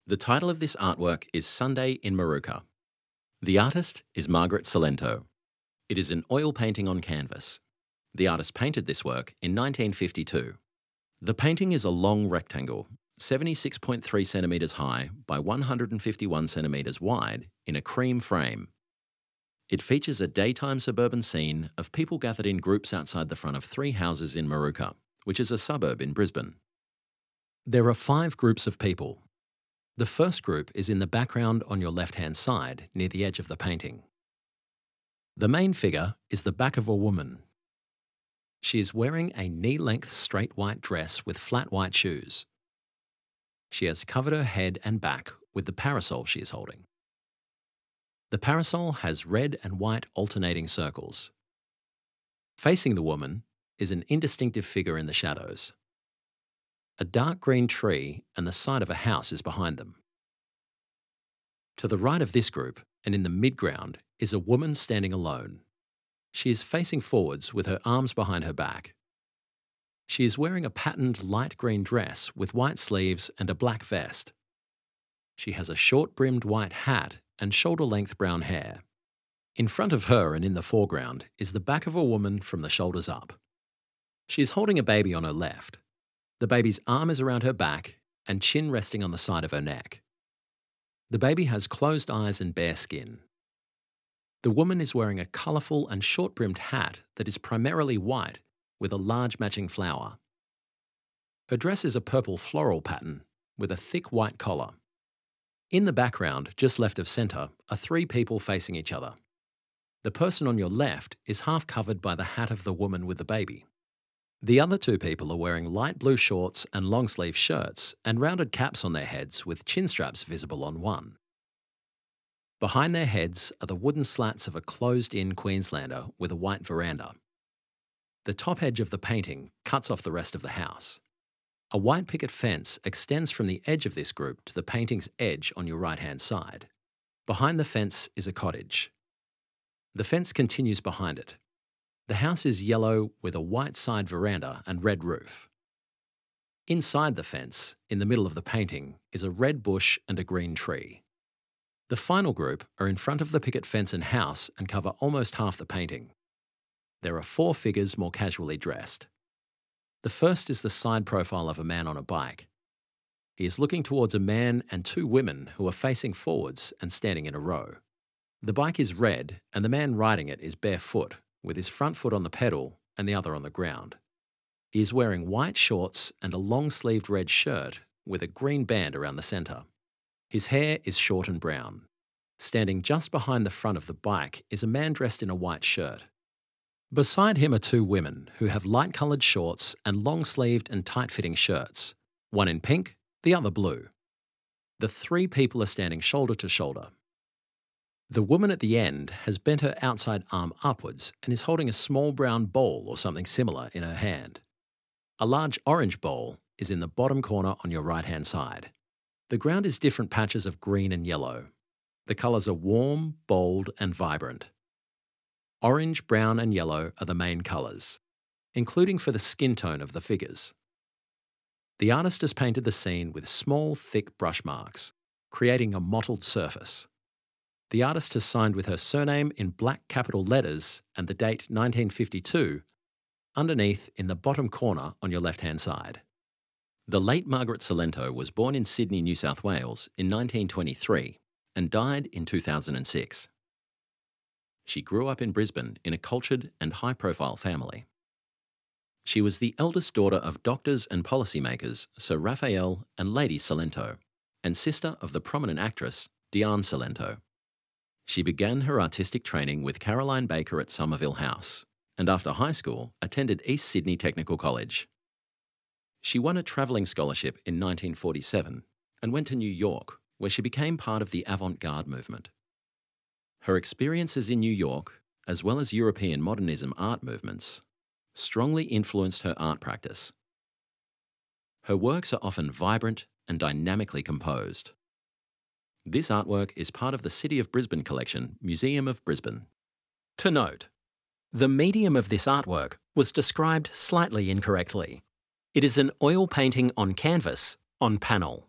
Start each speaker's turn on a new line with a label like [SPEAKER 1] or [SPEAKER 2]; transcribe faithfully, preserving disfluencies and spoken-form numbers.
[SPEAKER 1] The title of this artwork is Sunday in Moorooka. The artist is Margaret Cilento. It is an oil painting on canvas. The artist painted this work in nineteen fifty-two. The painting is a long rectangle, seventy-six point three centimetres high by one hundred fifty-one centimetres wide, in a cream frame. It features a daytime suburban scene of people gathered in groups outside the front of three houses in Moorooka, which is a suburb in Brisbane. There are five groups of people. The first group is in the background on your left-hand side, near the edge of the painting. The main figure is the back of a woman. She is wearing a knee-length straight white dress with flat white shoes. She has covered her head and back with the parasol she is holding. The parasol has red and white alternating circles. Facing the woman is an indistinctive figure in the shadows. A dark green tree and the side of a house is behind them. To the right of this group, and in the midground, is a woman standing alone. She is facing forwards with her arms behind her back. She is wearing a patterned light green dress with white sleeves and a black vest. She has a short-brimmed white hat and shoulder-length brown hair. In front of her and in the foreground is the back of a woman from the shoulders up. She is holding a baby on her left. The baby's arm is around her back and chin resting on the side of her neck. The baby has closed eyes and bare skin. The woman is wearing a colourful and short-brimmed hat that is primarily white with a large matching flower. Her dress is a purple floral pattern with a thick white collar. In the background, just left of centre, are three people facing each other. The person on your left is half covered by the hat of the woman with the baby. The other two people are wearing light blue shorts and long-sleeve shirts and rounded caps on their heads with chin straps visible on one. Behind their heads are the wooden slats of a closed-in Queenslander with a white veranda. The top edge of the painting cuts off the rest of the house. A white picket fence extends from the edge of this group to the painting's edge on your right-hand side. Behind the fence is a cottage. The fence continues behind it. The house is yellow with a white side veranda and red roof. Inside the fence, in the middle of the painting, is a red bush and a green tree. The final group are in front of the picket fence and house and cover almost half the painting. There are four figures more casually dressed. The first is the side profile of a man on a bike. He is looking towards a man and two women who are facing forwards and standing in a row. The bike is red and the man riding it is barefoot, with his front foot on the pedal and the other on the ground. He is wearing white shorts and a long-sleeved red shirt with a green band around the centre. His hair is short and brown. Standing just behind the front of the bike is a man dressed in a white shirt. Beside him are two women who have light-coloured shorts and long-sleeved and tight-fitting shirts, one in pink, the other blue. The three people are standing shoulder to shoulder. The woman at the end has bent her outside arm upwards and is holding a small brown bowl or something similar in her hand. A large orange bowl is in the bottom corner on your right-hand side. The ground is different patches of green and yellow. The colours are warm, bold and vibrant. Orange, brown and yellow are the main colours, including for the skin tone of the figures. The artist has painted the scene with small, thick brush marks, creating a mottled surface. The artist has signed with her surname in black capital letters and the date nineteen fifty-two underneath in the bottom corner on your left-hand side. The late Margaret Cilento was born in Sydney, New South Wales in nineteen twenty-three and died in two thousand six. She grew up in Brisbane in a cultured and high-profile family. She was the eldest daughter of doctors and policymakers Sir Raphael and Lady Cilento, and sister of the prominent actress Diane Cilento. She began her artistic training with Caroline Baker at Somerville House, and after high school attended East Sydney Technical College. She won a travelling scholarship in nineteen forty-seven and went to New York, where she became part of the avant-garde movement. Her experiences in New York, as well as European modernism art movements, strongly influenced her art practice. Her works are often vibrant and dynamically composed. This artwork is part of the City of Brisbane collection, Museum of Brisbane. To note, the medium of this artwork was described slightly incorrectly. It is an oil painting on canvas on panel.